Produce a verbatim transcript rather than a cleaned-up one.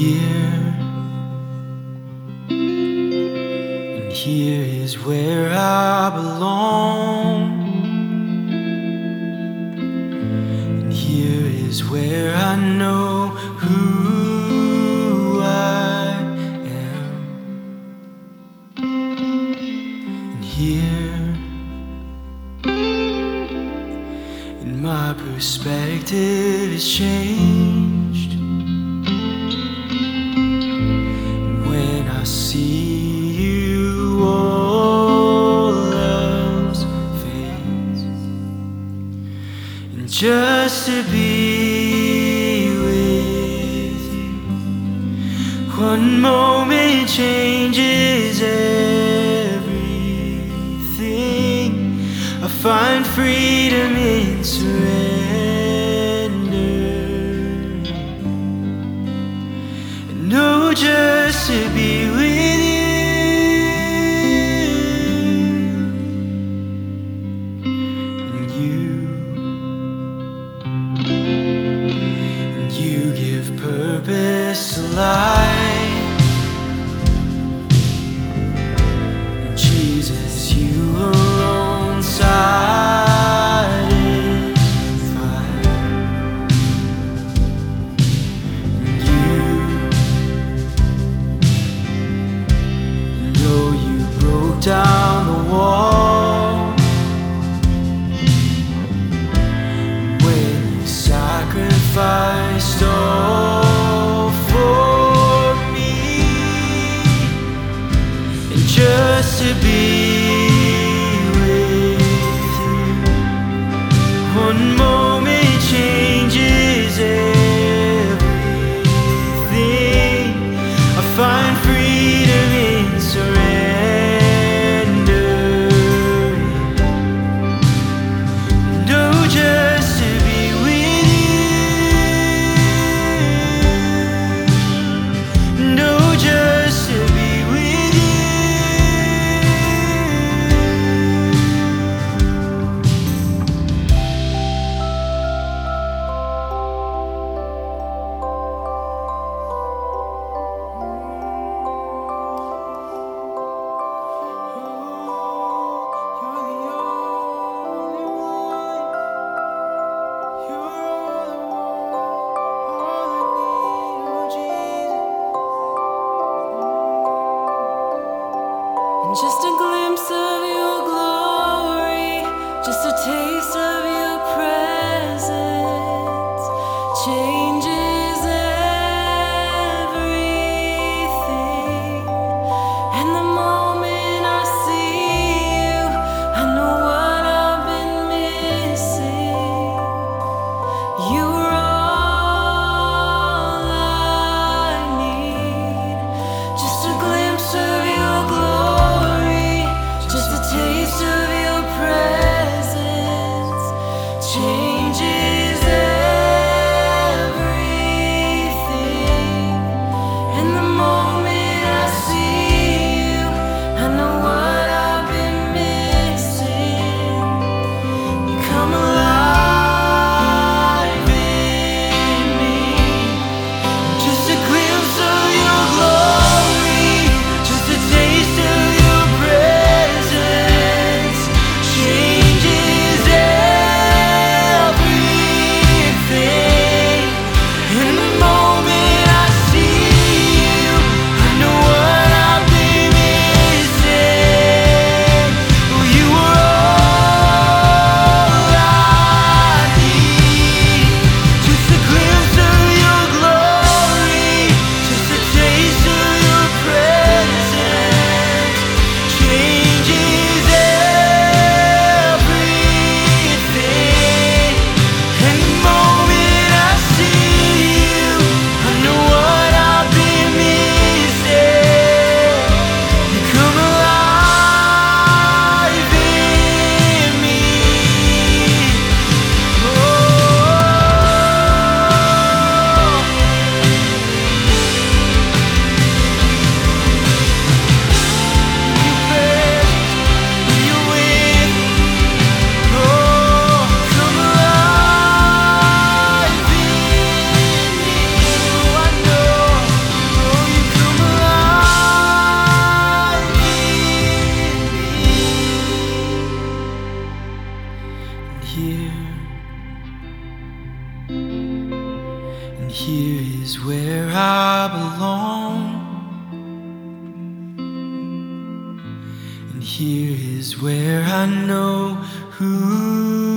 here, and here is where I belong, and here is where I know who I am, and here, and my perspective is changed. I see you, all else fades, and just to be with you, one moment changes everything. I find freedom in surrender, and know just to be with you. And you, and you give purpose to life. And Jesus, you alone satisfy. And you, here is where I belong, and here is where I know who